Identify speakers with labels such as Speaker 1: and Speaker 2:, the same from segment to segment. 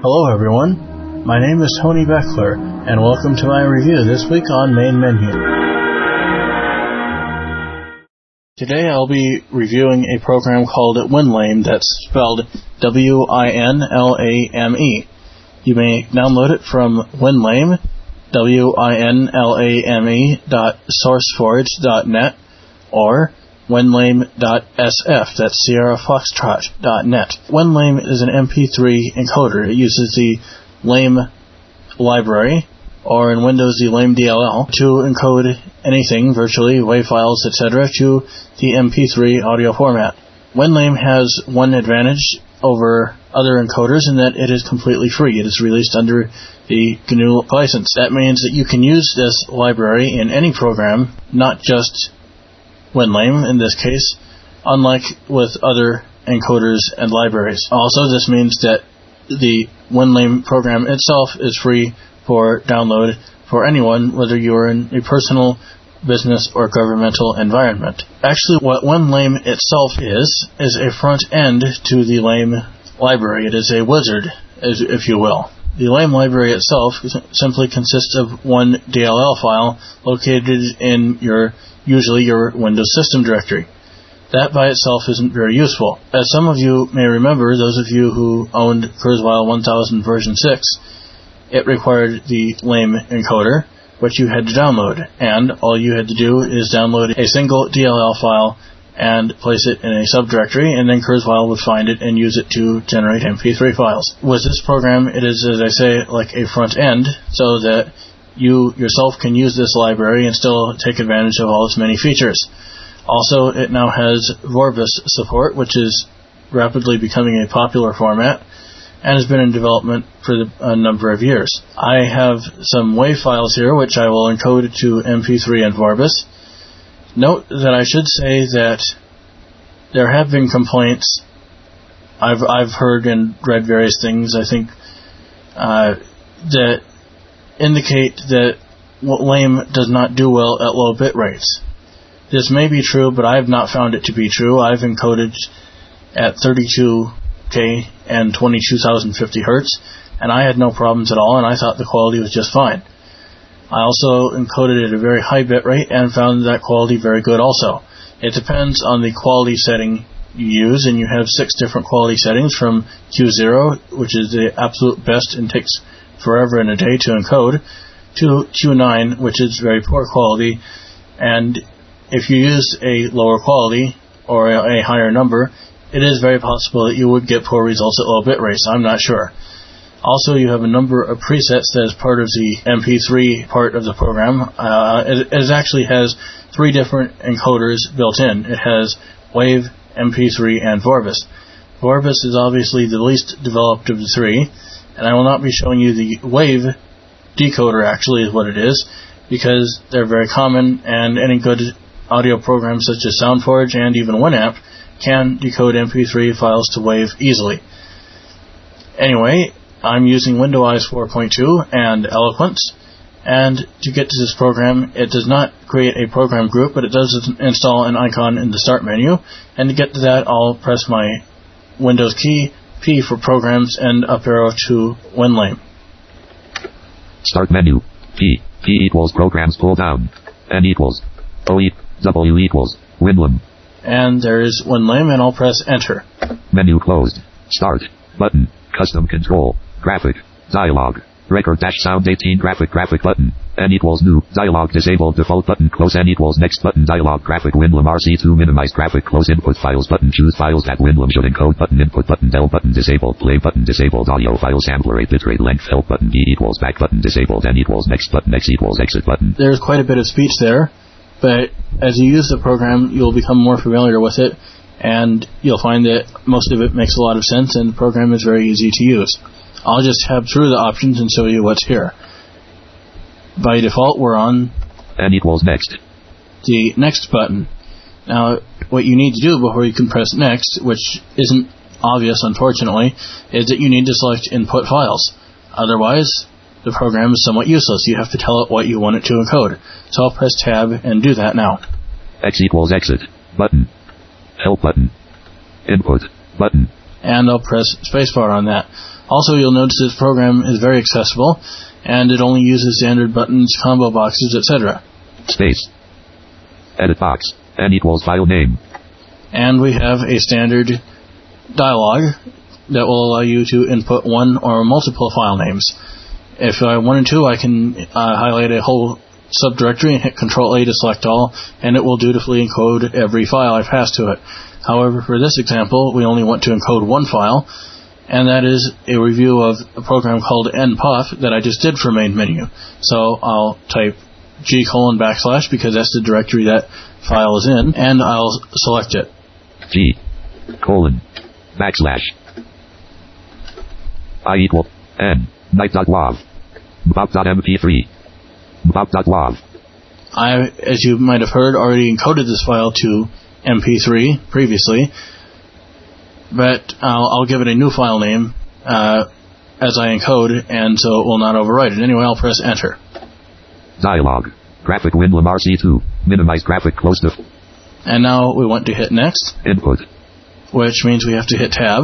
Speaker 1: Hello everyone, my name is Tony Beckler, and welcome to my review this week on Main Menu. Today I'll be reviewing a program called WinLame, that's spelled WINLAME. You may download it from WinLame, WINLAME.sourceforge.net, or winlame.sf, that's SierraFoxtrot.net. WinLame is an MP3 encoder. It uses the Lame library, or in Windows the Lame DLL, to encode anything, virtually, WAV files, etc., to the MP3 audio format. WinLame has one advantage over other encoders in that it is completely free. It is released under the GNU license. That means that you can use this library in any program, not just WinLame in this case, unlike with other encoders and libraries. Also, this means that the WinLame program itself is free for download for anyone, whether you are in a personal, business, or governmental environment. Actually, what WinLame itself is a front end to the Lame library. It is a wizard, if you will. The Lame library itself simply consists of one DLL file located in usually your Windows system directory. That by itself isn't very useful. As some of you may remember, those of you who owned Kurzweil 1000 version 6, it required the Lame encoder, which you had to download, and all you had to do is download a single DLL file and place it in a subdirectory, and then Kurzweil would find it and use it to generate MP3 files. With this program, it is, as I say, like a front end, so that you yourself can use this library and still take advantage of all its many features. Also, it now has Vorbis support, which is rapidly becoming a popular format, and has been in development for a number of years. I have some WAV files here, which I will encode to MP3 and Vorbis. Note that I should say that there have been complaints. I've heard and read various things, I think, that indicate that Lame does not do well at low bit rates. This may be true, but I have not found it to be true. I've encoded at 32K and 22,050 Hertz, and I had no problems at all, and I thought the quality was just fine. I also encoded at a very high bit rate and found that quality very good also. It depends on the quality setting you use, and you have 6 different quality settings, from Q0, which is the absolute best and takes forever and a day to encode, to Q9, which is very poor quality, and if you use a lower quality or a higher number, it is very possible that you would get poor results at low bit rates. I'm not sure. Also, you have a number of presets that is part of the MP3 part of the program. It actually has 3 different encoders built in. It has WAV, MP3, and Vorbis. Vorbis is obviously the least developed of the 3, and I will not be showing you the WAV decoder, actually, is what it is, because they're very common, and any good audio programs such as SoundForge and even Winamp can decode MP3 files to WAV easily. Anyway, I'm using Windows 4.2 and Eloquence, and to get to this program, it does not create a program group, but it does install an icon in the Start menu, and to get to that, I'll press my Windows key, P for Programs, and up arrow to WinLame.
Speaker 2: Start menu, P equals Programs pull down, N equals, W equals, WinLame.
Speaker 1: And there is WinLame, and I'll press Enter.
Speaker 2: Menu closed. Start. Button. Custom control. Graphic. Dialog. Record dash sound 18 graphic button. N equals new. Dialog disabled default button. Close N equals next button. Dialog graphic WinLame RC2 minimize graphic close input files button. Choose files that WinLame should encode button. Input button. Del button disabled. Play button disabled. Audio file sampler 8 bitrate length help button. D equals back button disabled. N equals next button. X equals exit button.
Speaker 1: There's quite a bit of speech there, but as you use the program, you'll become more familiar with it, and you'll find that most of it makes a lot of sense, and the program is very easy to use. I'll just tab through the options and show you what's here. By default, we're on
Speaker 2: N equals next.
Speaker 1: The next button. Now, what you need to do before you can press next, which isn't obvious unfortunately, is that you need to select input files. Otherwise, the program is somewhat useless. You have to tell it what you want it to encode. So I'll press tab and do that now.
Speaker 2: X equals exit. Button. Help button. Input. Button.
Speaker 1: And I'll press spacebar on that. Also, you'll notice this program is very accessible, and it only uses standard buttons, combo boxes, etc.
Speaker 2: Space. Edit box. N equals file name.
Speaker 1: And we have a standard dialog that will allow you to input one or multiple file names. If I wanted to, I can highlight a whole subdirectory and hit Control-A to select all, and it will dutifully encode every file I pass to it. However, for this example, we only want to encode one file, and that is a review of a program called npuf that I just did for main menu. So I'll type G:\/ because that's the directory that file is in, and I'll select it.
Speaker 2: G:\/ I equal N night.wav bop.mp3 bop.wav.
Speaker 1: I, as you might have heard, already encoded this file to MP3 previously, but I'll give it a new file name as I encode, and so it will not overwrite it. Anyway, I'll press Enter.
Speaker 2: Dialog. Graphic WinLAM RC2. Minimize graphic close to.
Speaker 1: And now we want to hit Next.
Speaker 2: Input.
Speaker 1: Which means we have to hit Tab.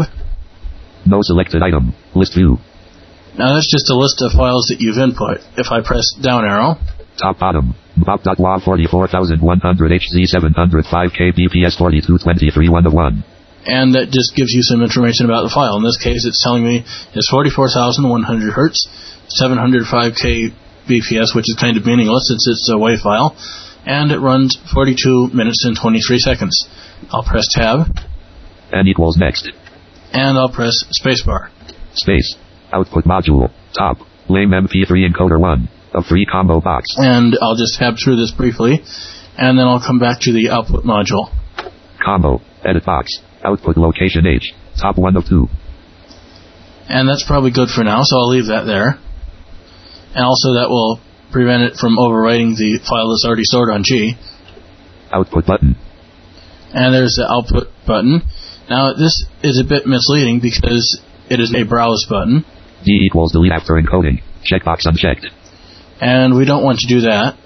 Speaker 2: No selected item. List view.
Speaker 1: Now that's just a list of files that you've input. If I press down arrow.
Speaker 2: Top bottom. Bop.wav 44100 HZ 705 kbps 4223 101.
Speaker 1: And that just gives you some information about the file. In this case, it's telling me it's 44,100 hertz, 705 kbps, which is kind of meaningless since it's a WAV file, and it runs 42 minutes and 23 seconds. I'll press Tab.
Speaker 2: N equals next.
Speaker 1: And I'll press Spacebar.
Speaker 2: Space. Output module. Top. Lame MP3 encoder 1 of 3 combo box.
Speaker 1: And I'll just tab through this briefly, and then I'll come back to the output module.
Speaker 2: Combo. Edit box. Output location H. Top 1 of 2.
Speaker 1: And that's probably good for now, so I'll leave that there. And also that will prevent it from overwriting the file that's already stored on G.
Speaker 2: Output button.
Speaker 1: And there's the output button. Now this is a bit misleading because it is a browse button.
Speaker 2: D equals delete after encoding. Checkbox unchecked.
Speaker 1: And we don't want to do that.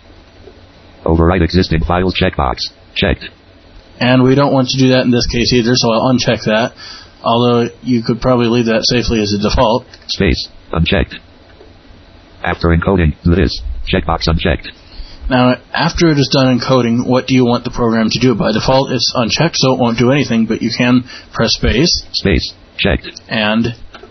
Speaker 2: Overwrite existing files checkbox. Checked.
Speaker 1: And we don't want to do that in this case either, so I'll uncheck that. Although you could probably leave that safely as a default.
Speaker 2: Space. Unchecked. After encoding, do this. Checkbox unchecked.
Speaker 1: Now, after it is done encoding, what do you want the program to do? By default, it's unchecked, so it won't do anything, but you can press space.
Speaker 2: Space. Checked.
Speaker 1: And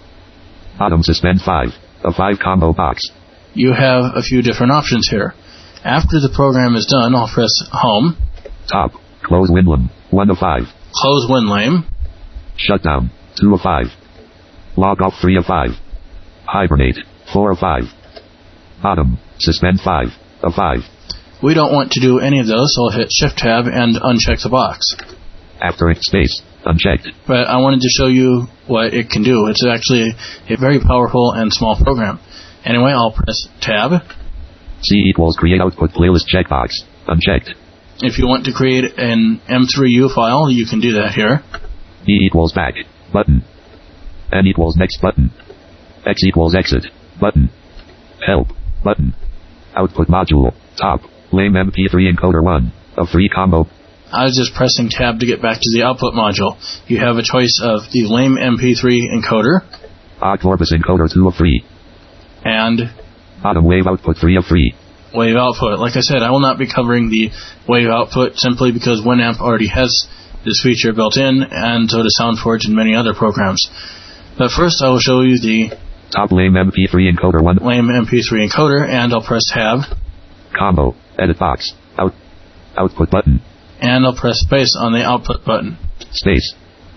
Speaker 2: bottom suspend 5 of 5 combo box.
Speaker 1: You have a few different options here. After the program is done, I'll press Home.
Speaker 2: Top. Close WinLAM 1 of 5.
Speaker 1: Close WinLAM.
Speaker 2: Shutdown 2 of 5. Log off 3 of 5. Hibernate 4 of 5. Bottom. Suspend 5 of 5.
Speaker 1: We don't want to do any of those, so I'll hit Shift-Tab and uncheck the box.
Speaker 2: After space. Unchecked.
Speaker 1: But I wanted to show you what it can do. It's actually a very powerful and small program. Anyway, I'll press Tab.
Speaker 2: C equals create output playlist checkbox. Unchecked.
Speaker 1: If you want to create an M3U file, you can do that here.
Speaker 2: B equals back. Button. N equals next button. X equals exit. Button. Help. Button. Output module. Top. Lame MP3 encoder 1 of 3 combo.
Speaker 1: I was just pressing Tab to get back to the output module. You have a choice of the Lame MP3 encoder.
Speaker 2: Ogg Vorbis encoder 2 of 3.
Speaker 1: And
Speaker 2: bottom wave output 3 of 3.
Speaker 1: Wave output. Like I said, I will not be covering the wave output simply because Winamp already has this feature built in, and so does SoundForge and many other programs. But first I will show you the
Speaker 2: top Lame MP3 encoder 1.
Speaker 1: Lame MP3 encoder, and I'll press Tab.
Speaker 2: Combo. Edit box. Output button.
Speaker 1: And I'll press space on the output button.
Speaker 2: Space.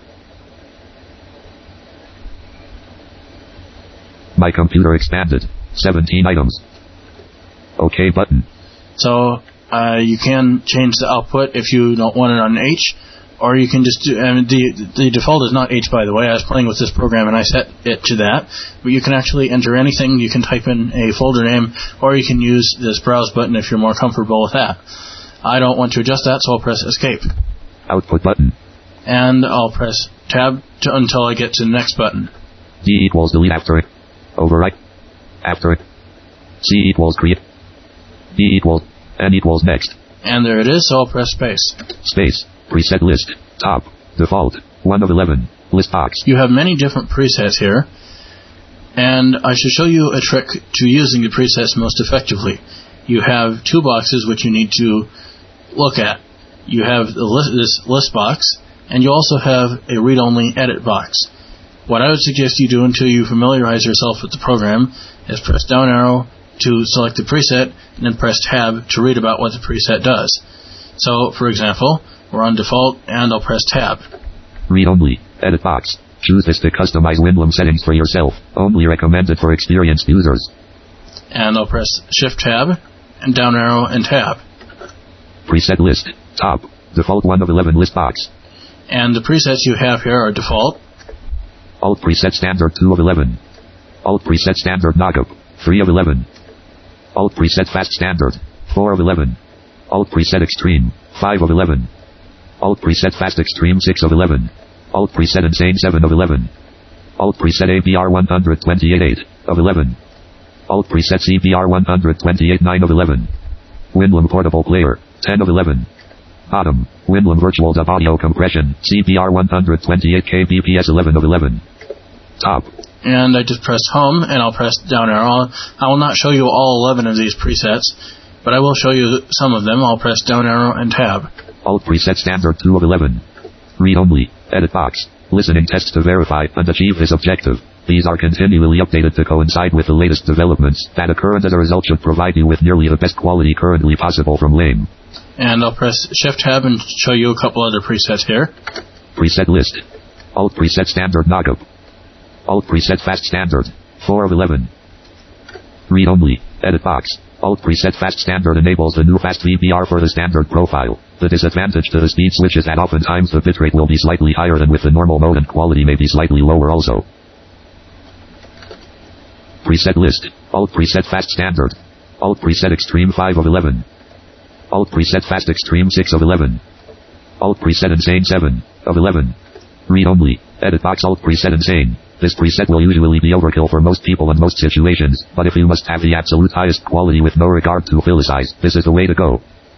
Speaker 2: My computer expanded. 17 items. OK button.
Speaker 1: So you can change the output if you don't want it on H, or you can just do, the default is not H, by the way. I was playing with this program and I set it to that, but you can actually enter anything. You can type in a folder name, or you can use this browse button if you're more comfortable with that. I don't want to adjust that, so I'll press Escape.
Speaker 2: Output button.
Speaker 1: And I'll press Tab until I get to the next button.
Speaker 2: D equals delete after it. Overwrite. After it. C equals create. D equals. N equals next.
Speaker 1: And there it is, so I'll press space.
Speaker 2: Space. Preset list. Top. Default. 1 of 11. List box.
Speaker 1: You have many different presets here. And I should show you a trick to using the presets most effectively. You have two boxes which you need to look at. You have this list box, and you also have a read-only edit box. What I would suggest you do until you familiarize yourself with the program is press down arrow to select the preset, and then press tab to read about what the preset does. So, for example, we're on default, and I'll press tab.
Speaker 2: Read only, edit box. Choose this to customize Winlam settings for yourself. Only recommended for experienced users.
Speaker 1: And I'll press shift tab, and down arrow and tab.
Speaker 2: Preset list, top, default 1 of 11 list box.
Speaker 1: And the presets you have here are default.
Speaker 2: Alt preset standard 2 of 11. Alt preset standard knockup 3 of 11. Alt preset fast standard 4 of 11. Alt preset extreme 5 of 11. Alt preset fast extreme 6 of 11. Alt preset insane 7 of 11. Alt preset ABR 128 8 of 11. Alt preset CBR 128 9 of 11. Winlam portable player 10 of 11. Bottom, Winlam virtual dub audio compression CBR 128 kbps 11 of 11. Top.
Speaker 1: And I just press home, and I'll press down arrow. I will not show you all 11 of these presets, but I will show you some of them. I'll press down arrow and tab.
Speaker 2: Alt preset standard 2 of 11. Read only, edit box, listening tests to verify and achieve this objective. These are continually updated to coincide with the latest developments that occur, and as a result should provide you with nearly the best quality currently possible from LAME.
Speaker 1: And I'll press shift tab and show you a couple other presets here.
Speaker 2: Preset list. Alt preset standard knockup. Alt preset fast standard 4 of 11. Read only, edit box. Alt preset fast standard enables the new fast VBR for the standard profile. The disadvantage to the speed switch is that oftentimes the bitrate will be slightly higher than with the normal mode, and quality may be slightly lower also. Preset list. Alt preset fast standard. Alt preset extreme 5 of 11. Alt preset fast extreme 6 of 11. Alt preset insane 7 of 11. Read only, edit box alt preset insane. This preset will usually be overkill for most people in most situations, but if you must have the absolute highest quality with no regard to fill size, this is the way to go.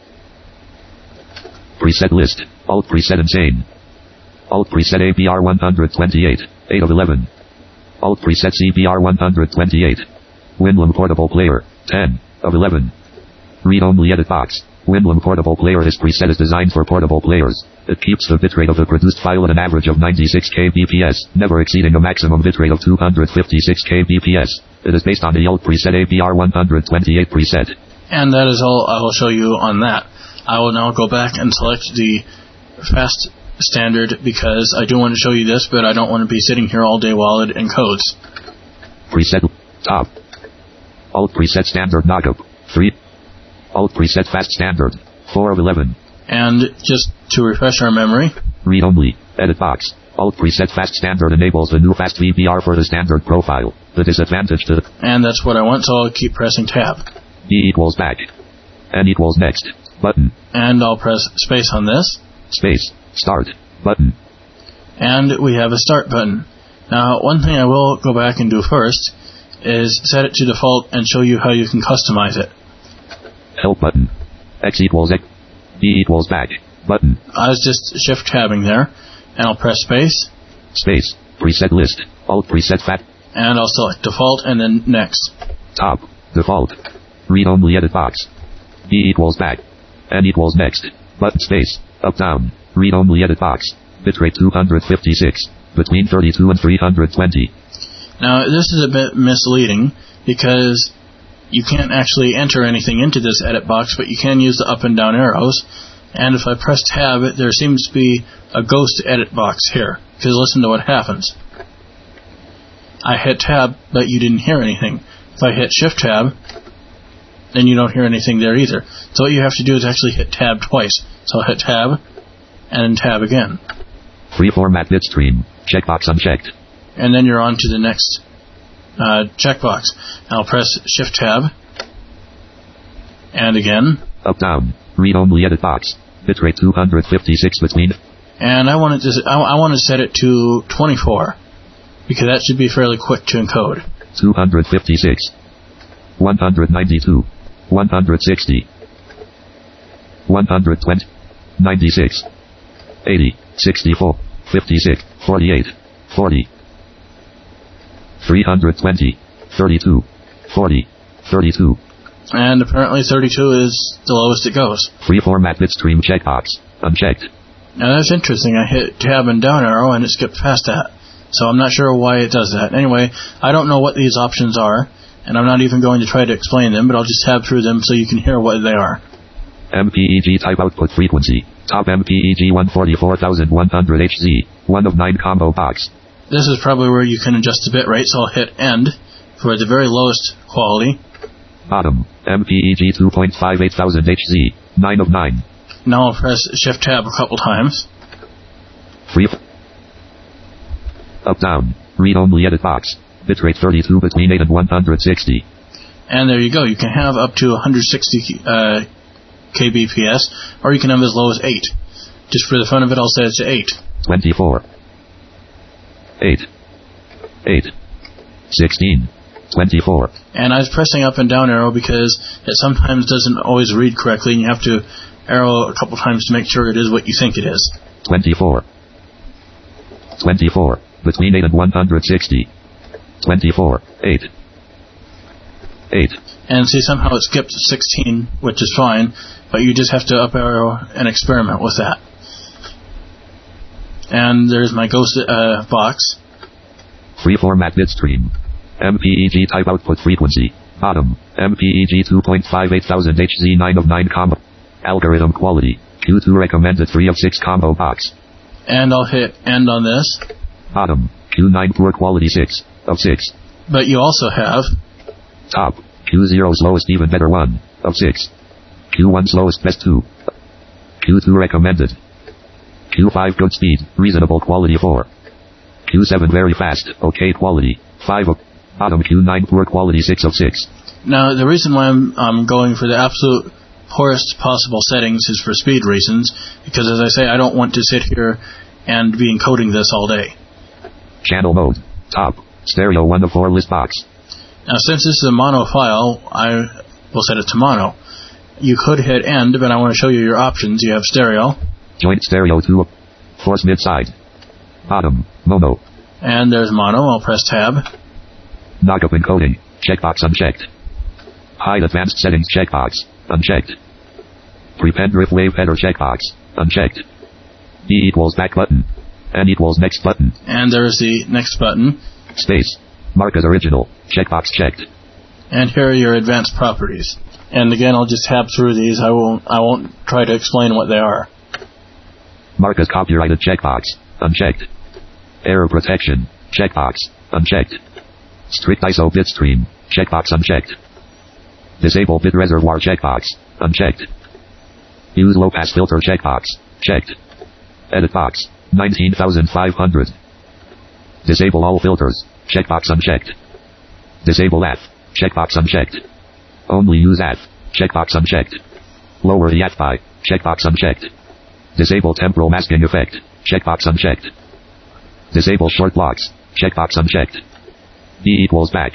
Speaker 2: Preset list. Alt preset insane. Alt preset ABR 128 8 of 11. Alt preset CBR 128. Winlam portable player 10 of 11. Read only edit box. Winlam portable player. This preset is designed for portable players. It keeps the bitrate of the produced file at an average of 96 kbps, never exceeding a maximum bitrate of 256 kbps. It is based on the Alt preset ABR 128 preset.
Speaker 1: And that is all I will show you on that. I will now go back and select the fast standard because I do want to show you this, but I don't want to be sitting here all day while it encodes.
Speaker 2: Preset top. Alt preset standard knockup 3. Alt preset fast standard 4 of 11.
Speaker 1: And just to refresh our memory,
Speaker 2: read only, edit box. Alt preset fast standard enables the new fast VBR for the standard profile. The disadvantage to the...
Speaker 1: And that's what I want, so I'll keep pressing tab.
Speaker 2: E equals back. N equals next. Button.
Speaker 1: And I'll press space on this.
Speaker 2: Space. Start. Button.
Speaker 1: And we have a start button. Now, one thing I will go back and do first is set it to default and show you how you can customize it.
Speaker 2: Help button. X equals X. E equals back. Button.
Speaker 1: I was just shift tabbing there, and I'll press space.
Speaker 2: Space. Preset list. Alt preset fat.
Speaker 1: And I'll select default and then next.
Speaker 2: Top. Default. Read only edit box. E equals back. N equals next. Button space. Up down. Read only edit box. Bitrate 256. Between 32 and 320.
Speaker 1: Now this is a bit misleading because you can't actually enter anything into this edit box, but you can use the up and down arrows. And if I press tab, there seems to be a ghost edit box here. Because listen to what happens. I hit tab, but you didn't hear anything. If I hit shift tab, then you don't hear anything there either. So what you have to do is actually hit tab twice. So I'll hit tab, and then tab again.
Speaker 2: Free format bitstream. Checkbox unchecked.
Speaker 1: And then you're on to the next checkbox. I'll press shift tab, and again.
Speaker 2: Up down. Read only edit box. Bitrate 256 between.
Speaker 1: And I want to set it to 24 because that should be fairly quick to encode.
Speaker 2: 256. 192. 160. 120. 96. 80. 64. 56. 48. 40. 320, 32, 40, 32.
Speaker 1: And apparently 32 is the lowest it goes.
Speaker 2: Free format bitstream checkbox, unchecked.
Speaker 1: Now that's interesting. I hit tab and down arrow and it skipped past that. So I'm not sure why it does that. Anyway, I don't know what these options are, and I'm not even going to try to explain them, but I'll just tab through them so you can hear what they are.
Speaker 2: MPEG type output frequency. Top MPEG 144,100 Hz. 1 of 9 combo box.
Speaker 1: This is probably where you can adjust the bit rate, so I'll hit end for the very lowest quality.
Speaker 2: Bottom. MPEG 2.58,000 Hz. 9 of 9.
Speaker 1: Now I'll press shift tab a couple times.
Speaker 2: Free. Up down. Read only edit box. Bitrate 32 between 8 and 160.
Speaker 1: And there you go. You can have up to 160 kbps, or you can have as low as 8. Just for the fun of it, I'll set it to 8.
Speaker 2: 24. 8. 8. 16. 24.
Speaker 1: And I was pressing up and down arrow because it sometimes doesn't always read correctly, and you have to arrow a couple times to make sure it is what you think it is.
Speaker 2: 24. 24. Between 8 and 160. 24. 8. 8.
Speaker 1: And see, somehow it skipped 16, which is fine, but you just have to up arrow and experiment with that. And there's my ghost box.
Speaker 2: Free format bitstream. MPEG type output frequency. Bottom. MPEG 2.58,000 Hz 9 of 9 combo. Algorithm quality. Q2 recommended 3 of 6 combo box.
Speaker 1: And I'll hit end on this.
Speaker 2: Bottom. Q9 poor quality 6 of 6.
Speaker 1: But you also have
Speaker 2: top. Q0 slowest even better 1 of 6. Q1 slowest best 2. Q2 recommended. Q5 good speed, reasonable quality 4. Q7 very fast, okay quality 5 of. Bottom Q9 poor quality 6 of 6.
Speaker 1: Now the reason why I'm going for the absolute poorest possible settings is for speed reasons, because as I say, I don't want to sit here and be encoding this all day.
Speaker 2: Channel mode. Top. Stereo 1 of 4 list box.
Speaker 1: Now since this is a mono file, I will set it to mono. You could hit end, but I want to show you your options. You have stereo.
Speaker 2: Joint stereo 2 of. Force mid side. Bottom. Mono.
Speaker 1: And there's mono. I'll press tab.
Speaker 2: Knockup encoding. Checkbox unchecked. Hide advanced settings checkbox. Unchecked. Prepend riff wave header checkbox. Unchecked. D equals back button. N equals next button.
Speaker 1: And there's the next button.
Speaker 2: Space. Mark as original. Checkbox checked.
Speaker 1: And here are your advanced properties. And again, I'll just tab through these. I won't try to explain what they are.
Speaker 2: Mark as copyrighted checkbox. Unchecked. Error protection. Checkbox. Unchecked. Strict ISO bitstream. Checkbox unchecked. Disable bit reservoir checkbox. Unchecked. Use low pass filter checkbox. Checked. Edit box. 19,500. Disable all filters. Checkbox unchecked. Disable AF. Checkbox unchecked. Only use AF. Checkbox unchecked. Lower the AF by. Checkbox unchecked. Disable temporal masking effect. Checkbox unchecked. Disable short blocks. Checkbox unchecked. D equals back.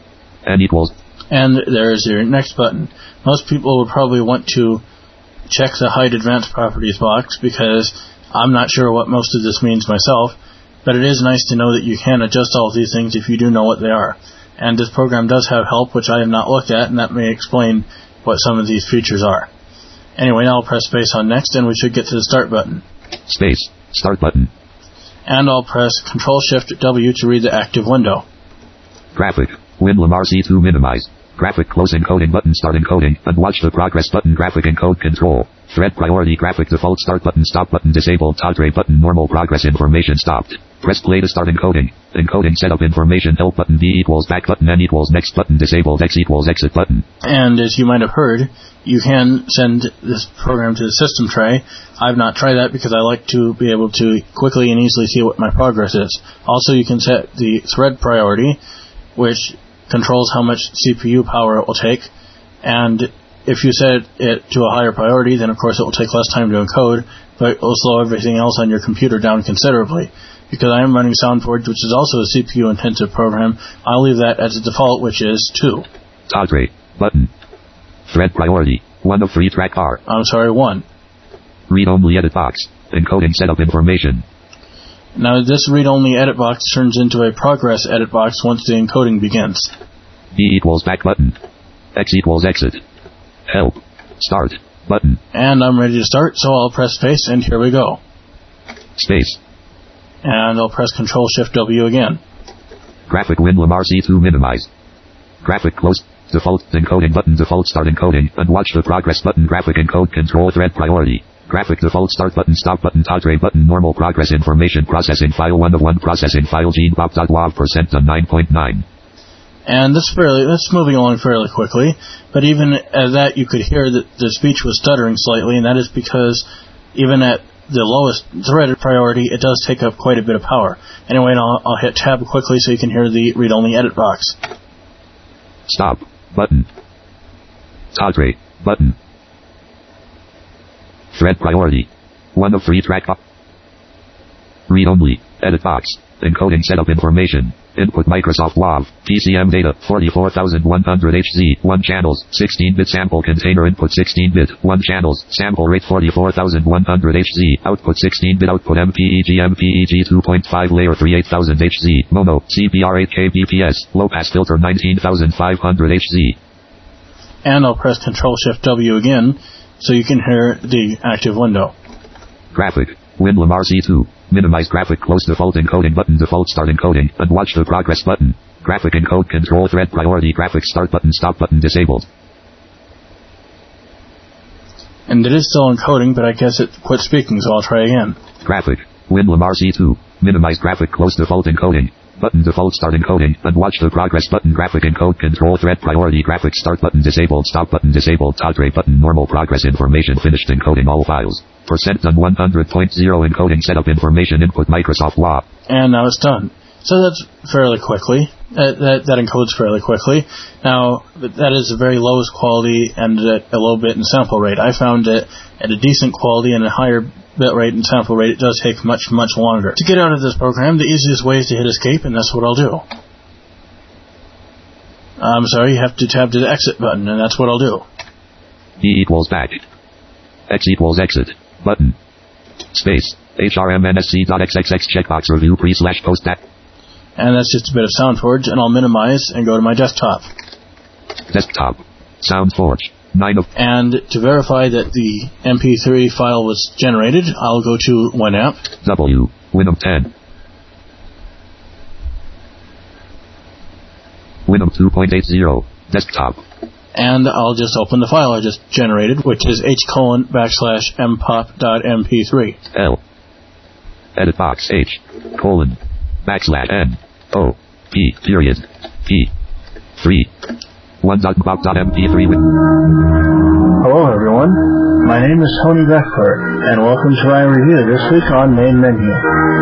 Speaker 2: N equals.
Speaker 1: And there's your next button. Most people would probably want to check the hide advanced properties box because I'm not sure what most of this means myself, but it is nice to know that you can adjust all of these things if you do know what they are. And this program does have help, which I have not looked at, and that may explain what some of these features are. Anyway, now I'll press space on next, and we should get to the start button.
Speaker 2: Space. Start button.
Speaker 1: And I'll press Control-Shift-W to read the active window.
Speaker 2: Graphic. WinLam RC2 minimize. Graphic close encoding button start encoding, and watch the progress button graphic encode control. Thread priority graphic default start button stop button disabled toggle button normal progress information stopped. Press play to start encoding. Encoding setup information help button D equals back button N equals next button disabled X equals exit button. And
Speaker 1: as you might have heard, you can send this program to the system tray. I've not tried that because I like to be able to quickly and easily see what my progress is. Also, you can set the thread priority, which controls how much CPU power it will take, and if you set it to a higher priority, then of course it will take less time to encode, but it will slow everything else on your computer down considerably. Because I am running SoundForge, which is also a CPU intensive program, I'll leave that as a default, which is 2.
Speaker 2: Toggle button. Thread priority 1 of 3 track bar.
Speaker 1: I'm sorry, 1.
Speaker 2: Read only edit box. Encoding setup information.
Speaker 1: Now this read-only edit box turns into a progress edit box once the encoding begins.
Speaker 2: B equals back button. X equals exit. Help. Start button.
Speaker 1: And I'm ready to start, so I'll press space, and here we go.
Speaker 2: Space.
Speaker 1: And I'll press Control-Shift-W again.
Speaker 2: Graphic WinLamar C2 minimize. Graphic close. Default encoding button. Default start encoding. And watch the progress button. Graphic encode control thread priority. Graphic default start button. Stop button. Toggle button. Normal progress information processing file 1 of 1 processing file genepop.wav % 9.9.
Speaker 1: And that's moving along fairly quickly, but even at that you could hear that the speech was stuttering slightly, and that is because even at the lowest threaded priority, it does take up quite a bit of power. Anyway, I'll hit tab quickly so you can hear the read-only edit box.
Speaker 2: Stop button. Toggle button. Thread priority. 1 of 3 track. Read only. Edit box. Encoding setup information. Input Microsoft WAV. PCM data 44100 HZ. 1 channels. 16-bit sample container input 16-bit. 1 channels. Sample rate 44100 HZ. Output 16-bit output MPEG 2.5 layer 38000 HZ. Mono. CPR 8 kbps. Low pass filter 19500 HZ.
Speaker 1: And I'll press Control-Shift-W again so you can hear the active window.
Speaker 2: Graphic. WinLamar C2. Minimize graphic close default encoding button. Default start encoding. And watch the progress button. Graphic encode control thread priority. Graphic start button. Stop button disabled.
Speaker 1: And it is still encoding, but I guess it quit speaking, so I'll try again.
Speaker 2: Graphic. WinLamar C2. Minimize graphic close default encoding. Button default start encoding. And watch the progress button. Graphic encode control thread priority. Graphic start button disabled. Stop button disabled. Toggle button. Normal progress information finished encoding all files. % done 100.0 encoding setup information input Microsoft WAV.
Speaker 1: And now it's done. So that's fairly quickly. That encodes fairly quickly. Now, that is the very lowest quality and at a low bit and sample rate. I found that at a decent quality and a higher bit rate and sample rate, it does take much, much longer. To get out of this program, the easiest way is to hit escape, and that's what I'll do. I'm sorry, you have to tab to the exit button, and that's what I'll do.
Speaker 2: E equals back. X equals exit. Button. Space. HRMNSC.xxx checkbox review pre/post that.
Speaker 1: And that's just a bit of SoundForge, and I'll minimize and go to my desktop.
Speaker 2: Desktop. SoundForge. 9 of.
Speaker 1: And to verify that the MP3 file was generated, I'll go to Winamp.
Speaker 2: W. Winamp 10. Winamp 2.80. Desktop.
Speaker 1: And I'll just open the file I just generated, which is h:/mpop.mp3.
Speaker 2: L. Edit box H:/n O P period P 3 1.pop.mp3 with.
Speaker 1: Hello everyone, my name is Tony Beckler, and welcome to my review this week on Main Menu.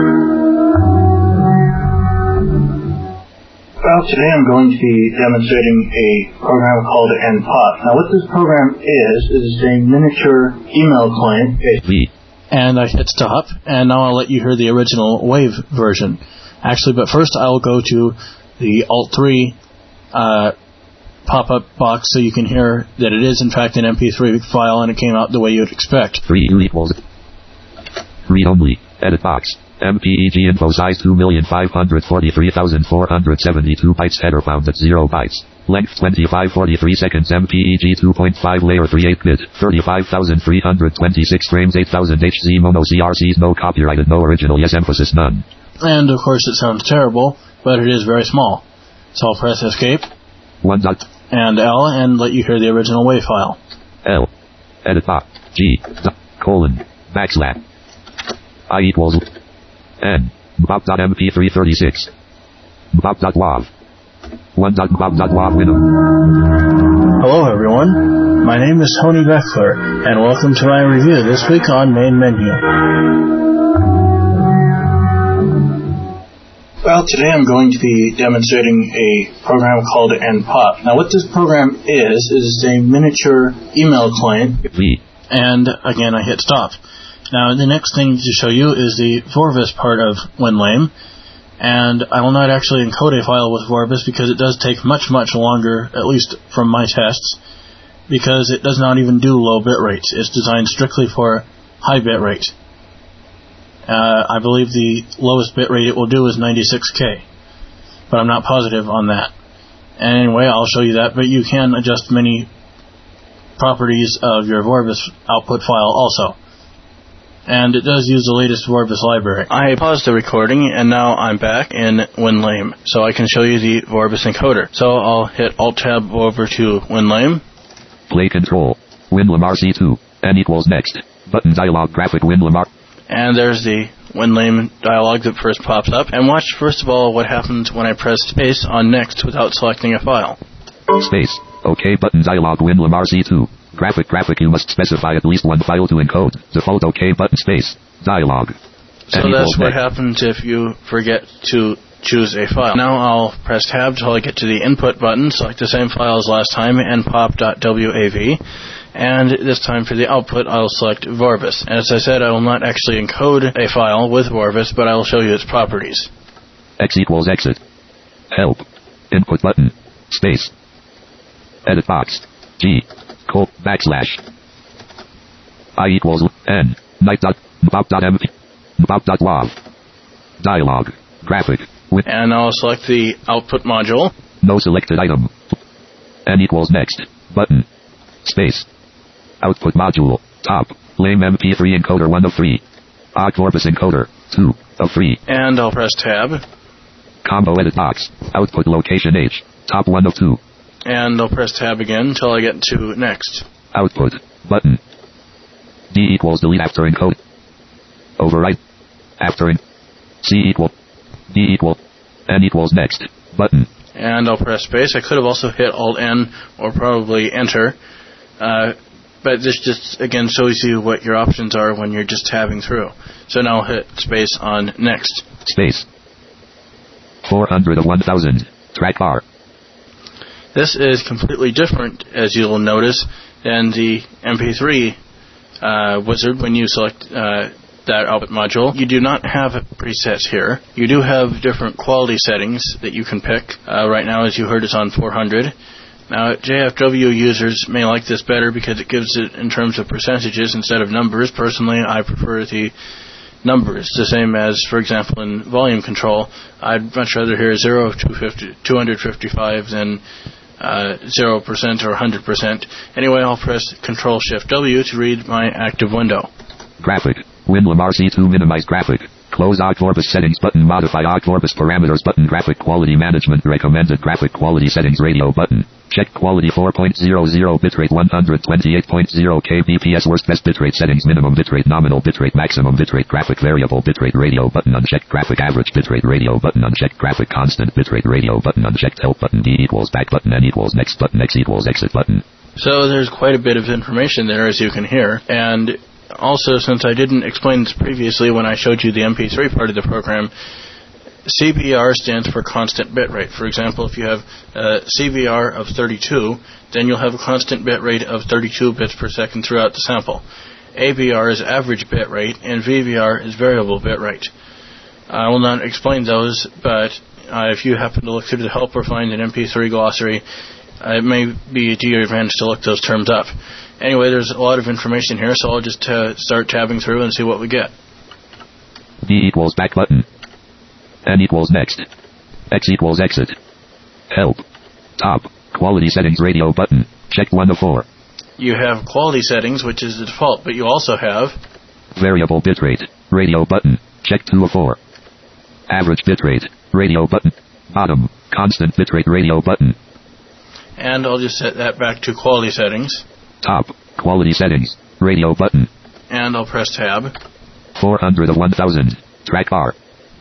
Speaker 1: Well, today I'm going to be demonstrating a program called NPOP. Now what this program is a miniature email client. And I hit stop, and now I'll let you hear the original Wave version. Actually, but first I'll go to the Alt-3 pop-up box so you can hear that it is in fact an MP3 file and it came out the way you would expect.
Speaker 2: 3 equals read only. Edit box. MPEG info size 2,543,472 bytes. Header found at 0 bytes. Length 25:43 seconds. MPEG 2.5 layer 38-bit. 35,326 frames. 8,000 HZ. Mono CRCs. No copyrighted. No original. Yes emphasis none. And of course it sounds terrible, but it is very small. So I'll press escape. 1 dot. And L and let you hear the original WAV file. L. Edit box. G. Colon. Backslash. I equals N. Bop.mp336. Bop.wav. 1.bop.wav window. Hello everyone, my name is Tony Beckler, and welcome to my review this week on Main Menu. Well, today I'm going to be demonstrating a program called NPOP. Now what this program is a miniature email client. And again I hit stop. Now the next thing to show you is the Vorbis part of WinLame. And I will not actually encode a file with Vorbis because it does take much, much longer, at least from my tests, because it does not even do low bit rates. It's designed strictly for high bit rate.
Speaker 1: I believe the lowest bitrate it will do is 96K, but I'm not positive on that. And anyway, I'll show you that, but you can adjust many properties of your Vorbis output file also. And it does use the latest Vorbis library. I paused the recording, and now I'm back in WinLame, so I can show you the Vorbis encoder. So I'll hit Alt-Tab over to WinLame.
Speaker 2: Play control. WinLame RC2. N equals next. Button dialog graphic WinLame.
Speaker 1: And there's the WinLame dialog that first pops up. And watch first of all what happens when I press space on next without selecting a file.
Speaker 2: Space. OK button dialog WinLame RC2. Graphic you must specify at least one file to encode. Default OK button space. Dialog.
Speaker 1: So that's what happens if you forget to choose a file. Now I'll press tab until I get to the input button, select the same file as last time, npop.wav. And this time for the output, I'll select Vorbis. As I said, I will not actually encode a file with Vorbis, but I will show you its properties.
Speaker 2: X equals exit. Help. Input button. Space. Edit box. G. Col. Backslash. I equals N. Night.mp. Mp.wav. Dialog. Graphic. With.
Speaker 1: And I'll select the output module.
Speaker 2: No selected item. N equals next. Button. Space. Output module. Top. Lame MP3 encoder 1 of 3. Ogg Vorbis encoder 2 of 3.
Speaker 1: And I'll press tab.
Speaker 2: Combo edit box. Output location H. Top 1 of 2.
Speaker 1: And I'll press tab again until I get to next.
Speaker 2: Output. Button. D equals delete after encode. Overwrite. After in. C equal. D equal. N equals next. Button.
Speaker 1: And I'll press space. I could have also hit Alt-N or probably Enter. But this just, again, shows you what your options are when you're just tabbing through. So now I'll hit space on next.
Speaker 2: Space. 400 of 1000. Track bar.
Speaker 1: This is completely different, as you'll notice, than the MP3 wizard when you select that output module. You do not have presets here. You do have different quality settings that you can pick. Right now, as you heard, it's on 400. Now, JFW users may like this better because it gives it in terms of percentages instead of numbers. Personally, I prefer the numbers, the same as, for example, in volume control. I'd much rather hear 0 of 255 than 0% or 100%. Anyway, I'll press Control-Shift-W to read my active window.
Speaker 2: Graphic. WinLame RC2 minimize graphic. Close Ogg Vorbis settings button. Modify Ogg Vorbis parameters button. Graphic quality management. Recommended graphic quality settings. Radio button. Check quality 4.00 bitrate 128.0 kbps. Worst best bitrate settings. Minimum bitrate. Nominal bitrate. Maximum bitrate. Graphic variable bitrate. Radio button unchecked. Graphic average bitrate. Radio button unchecked. Graphic constant bitrate. Radio button unchecked. Help button. D equals back button. N equals next button. X equals exit button.
Speaker 1: So there's quite a bit of information there, as you can hear. And also, since I didn't explain this previously when I showed you the MP3 part of the program, CBR stands for constant bitrate. For example, if you have a CBR of 32, then you'll have a constant bitrate of 32 bits per second throughout the sample. ABR is average bitrate, and VBR is variable bitrate. I will not explain those, but if you happen to look through the help or find an MP3 glossary, it may be to your advantage to look those terms up. Anyway, there's a lot of information here, so I'll just start tabbing through and see what we get.
Speaker 2: D equals back button. N equals next. X equals exit. Help. Top. Quality settings radio button. Checked 1 of 4.
Speaker 1: You have quality settings, which is the default, but you also have
Speaker 2: variable bitrate. Radio button. Checked 2 of 4. Average bitrate. Radio button. Bottom. Constant bitrate radio button.
Speaker 1: And I'll just set that back to quality settings.
Speaker 2: Top. Quality settings. Radio button.
Speaker 1: And I'll press tab.
Speaker 2: 400 of 1000. Track bar.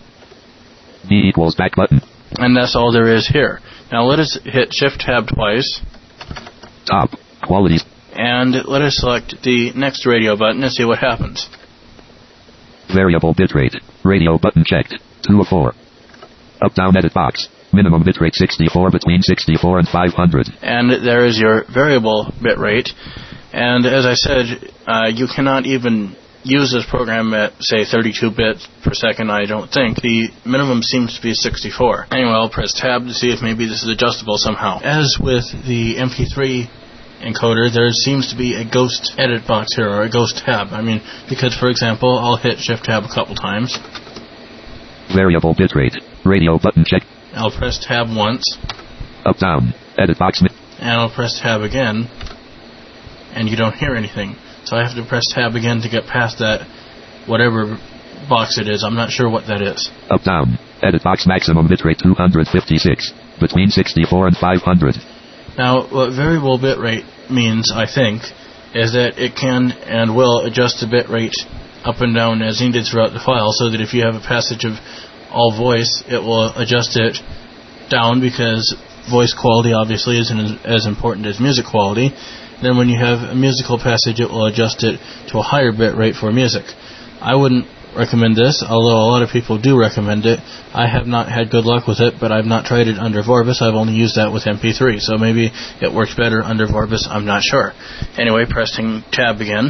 Speaker 2: D equals back button.
Speaker 1: And that's all there is here. Now let us hit Shift Tab twice.
Speaker 2: Top. Quality.
Speaker 1: And let us select the next radio button and see what happens.
Speaker 2: Variable bitrate. Radio button checked. 2 of 4. Up down edit box. Minimum bitrate 64 between 64 and 500.
Speaker 1: And there is your variable bitrate. And as I said, you cannot even use this program at, say, 32 bits per second, I don't think. The minimum seems to be 64. Anyway, I'll press tab to see if maybe this is adjustable somehow. As with the MP3 encoder, there seems to be a ghost edit box here, or a ghost tab. I mean, because, for example, I'll hit Shift Tab a couple times.
Speaker 2: Variable bitrate. Radio button check.
Speaker 1: I'll press Tab once.
Speaker 2: Up down. Edit box.
Speaker 1: And I'll press Tab again. And you don't hear anything. So I have to press Tab again to get past that whatever box it is. I'm not sure what that is.
Speaker 2: Up down. Edit box maximum bitrate 256. Between 64 and 500.
Speaker 1: Now, what variable bitrate means, I think, is that it can and will adjust the bitrate up and down as needed throughout the file, so that if you have a passage of all voice, it will adjust it down, because voice quality obviously isn't as important as music quality. Then when you have a musical passage, it will adjust it to a higher bitrate for music. I wouldn't recommend this, although a lot of people do recommend it. I have not had good luck with it, but I've not tried it under Vorbis. I've only used that with MP3, so maybe it works better under Vorbis. I'm not sure. Anyway, pressing Tab again.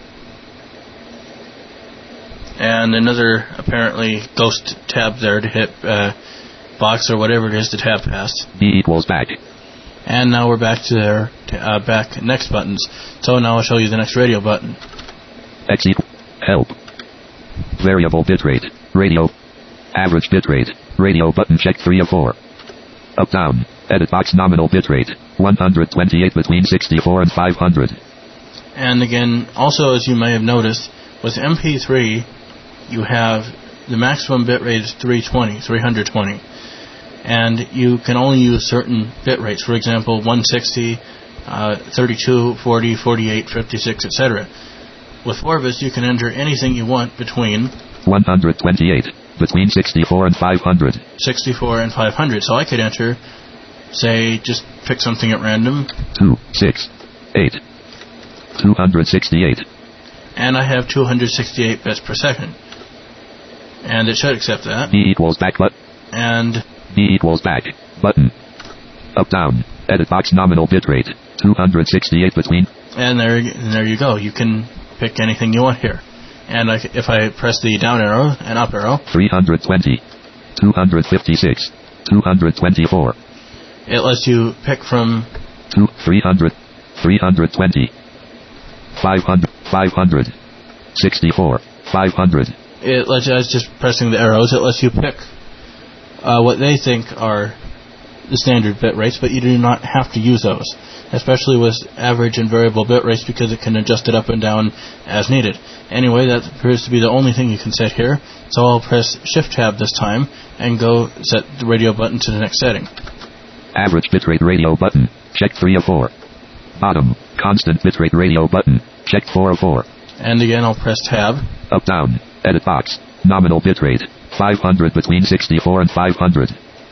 Speaker 1: And another, apparently, ghost tab there to hit box or whatever it is to tab past.
Speaker 2: B equals back.
Speaker 1: And now we're back to their back next buttons. So now I'll show you the next radio button.
Speaker 2: X equals help. Variable bitrate. Radio. Average bitrate. Radio button check 3 of 4. Up down. Edit box nominal bitrate. 128 between 64 and 500. And
Speaker 1: again, also as you may have noticed, with MP3, you have the maximum bitrate is 320. And you can only use certain bit rates. For example, 160, 32, 40, 48, 56, etc. With Vorbis, you can enter anything you want between
Speaker 2: 128, between 64 and 500.
Speaker 1: 64 and 500. So I could enter, say, just pick something at random.
Speaker 2: 2, 6, 8, 268.
Speaker 1: And I have 268 bits per second. And it should accept that.
Speaker 2: B equals back button.
Speaker 1: And
Speaker 2: B equals back button. Up down. Edit box nominal bitrate. 268 between.
Speaker 1: And there you go. You can pick anything you want here. And if I press the down arrow and up arrow.
Speaker 2: 320. 256. 224.
Speaker 1: It lets you pick from
Speaker 2: 300. 320. 500. 500. 64. 500.
Speaker 1: It lets you, as just pressing the arrows, it lets you pick what they think are the standard bit rates, but you do not have to use those, especially with average and variable bit rates, because it can adjust it up and down as needed. Anyway, that appears to be the only thing you can set here, so I'll press Shift Tab this time and go set the radio button to the next setting.
Speaker 2: Average bitrate radio button, check 3 of 4. Bottom, constant bitrate radio button, check 4 of 4.
Speaker 1: And again, I'll press Tab.
Speaker 2: Up down, edit box, nominal bitrate, 500 between 64 and 500.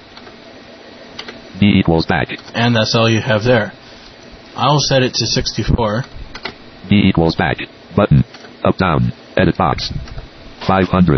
Speaker 2: B equals back.
Speaker 1: And that's all you have there. I'll set it to 64.
Speaker 2: B equals back, button, up down, edit box, 500.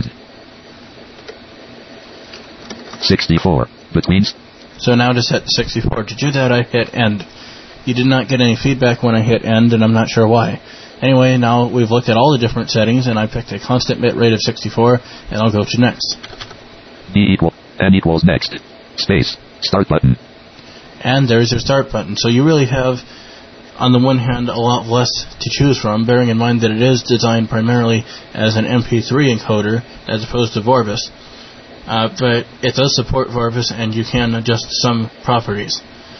Speaker 2: 64, between.
Speaker 1: So now to set 64. To do that, I hit End. You did not get any feedback when I hit End, and I'm not sure why. Anyway, now we've looked at all the different settings, and I picked a constant bit rate of 64, and I'll go to Next.
Speaker 2: N equals Next. Space. Start button.
Speaker 1: And there's your Start button. So you really have, on the one hand, a lot less to choose from, bearing in mind that it is designed primarily as an MP3 encoder, as opposed to Vorbis. But it does support Vorbis, and you can adjust some properties.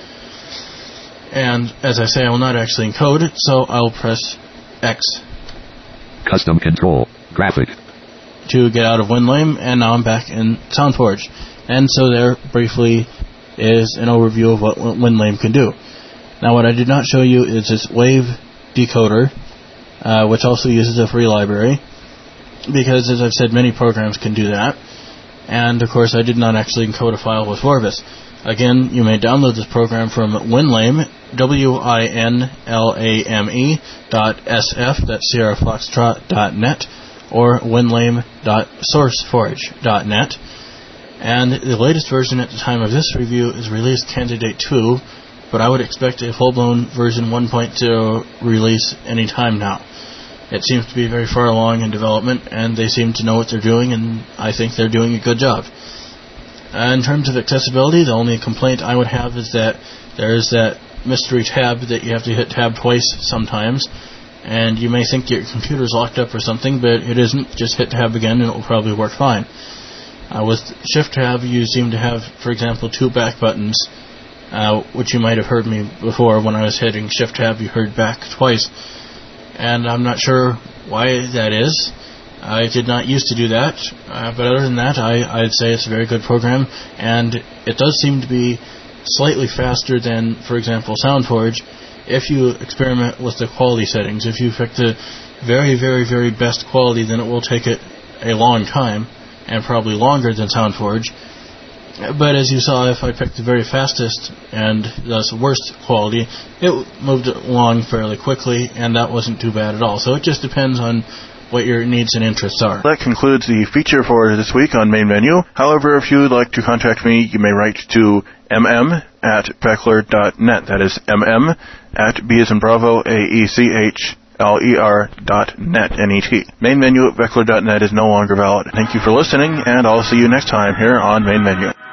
Speaker 1: And, as I say, I will not actually encode it, so I'll press X.
Speaker 2: Custom control. Graphic.
Speaker 1: To get out of WinLame, and now I'm back in SoundForge. And so there, briefly, is an overview of what WinLame can do. Now, what I did not show you is this Wave decoder, which also uses a free library, because, as I've said, many programs can do that. And, of course, I did not actually encode a file with Vorbis. Again, you may download this program from WinLame, WINLAME.SF, that's SierraFoxtrot.net, or winlame.sourceforge.net. And the latest version at the time of this review is release Candidate 2, but I would expect a full-blown version 1.0 release any time now. It seems to be very far along in development, and they seem to know what they're doing, and I think they're doing a good job. In terms of accessibility, the only complaint I would have is that there is that mystery tab that you have to hit tab twice sometimes, and you may think your computer's locked up or something, but it isn't. Just hit tab again and it will probably work fine. With shift tab, you seem to have, for example, 2 back buttons, which you might have heard me before when I was hitting shift tab, you heard back twice. And I'm not sure why that is. I did not used to do that, but other than that, I'd say it's a very good program, and it does seem to be slightly faster than, for example, SoundForge, if you experiment with the quality settings. If you pick the very, very, very best quality, then it will take it a long time, and probably longer than SoundForge. But as you saw, if I picked the very fastest and thus worst quality, it moved along fairly quickly, and that wasn't too bad at all. So it just depends on what your needs and interests are.
Speaker 3: That concludes the feature for this week on Main Menu. However, if you would like to contact me, you may write to mm@beckler.net. That is mm@b as in Bravo, AECHLER.net, N-E-T. Main Menu at beckler.net is no longer valid. Thank you for listening, and I'll see you next time here on Main Menu.